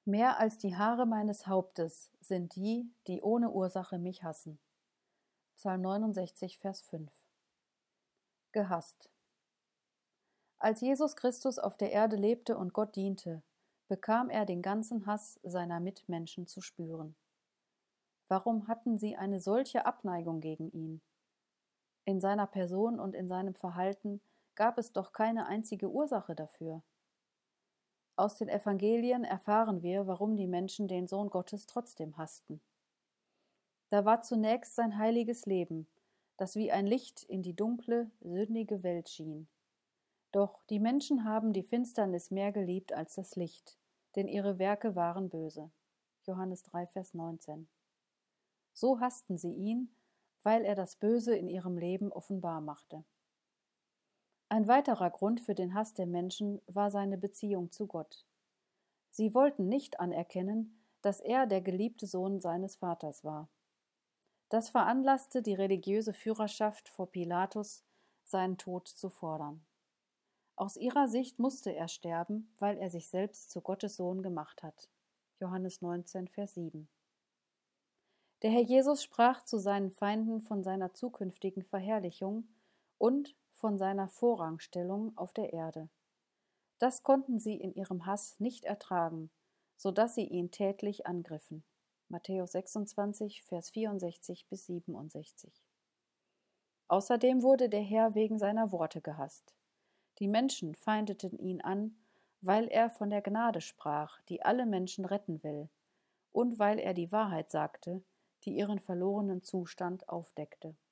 Mehr als die Haare meines Hauptes sind die, die ohne Ursache mich hassen. Psalm 69, Vers 5. Gehasst. Als Jesus Christus auf der Erde lebte und Gott diente, bekam er den ganzen Hass seiner Mitmenschen zu spüren. Warum hatten sie eine solche Abneigung gegen ihn? In seiner Person und in seinem Verhalten gab es doch keine einzige Ursache dafür. Aus den Evangelien erfahren wir, warum die Menschen den Sohn Gottes trotzdem hassten. Da war zunächst sein heiliges Leben, das wie ein Licht in die dunkle, sündige Welt schien. Doch die Menschen haben die Finsternis mehr geliebt als das Licht, denn ihre Werke waren böse. Johannes 3, Vers 19. So hassten sie ihn, weil er das Böse in ihrem Leben offenbar machte. Ein weiterer Grund für den Hass der Menschen war seine Beziehung zu Gott. Sie wollten nicht anerkennen, dass er der geliebte Sohn seines Vaters war. Das veranlasste die religiöse Führerschaft vor Pilatus, seinen Tod zu fordern. Aus ihrer Sicht musste er sterben, weil er sich selbst zu Gottes Sohn gemacht hat. Johannes 19, Vers 7. Der Herr Jesus sprach zu seinen Feinden von seiner zukünftigen Verherrlichung und von seiner Vorrangstellung auf der Erde. Das konnten sie in ihrem Hass nicht ertragen, so dass sie ihn tätlich angriffen. Matthäus 26, Vers 64 bis 67. Außerdem wurde der Herr wegen seiner Worte gehasst. Die Menschen feindeten ihn an, weil er von der Gnade sprach, die alle Menschen retten will, und weil er die Wahrheit sagte, die ihren verlorenen Zustand aufdeckte.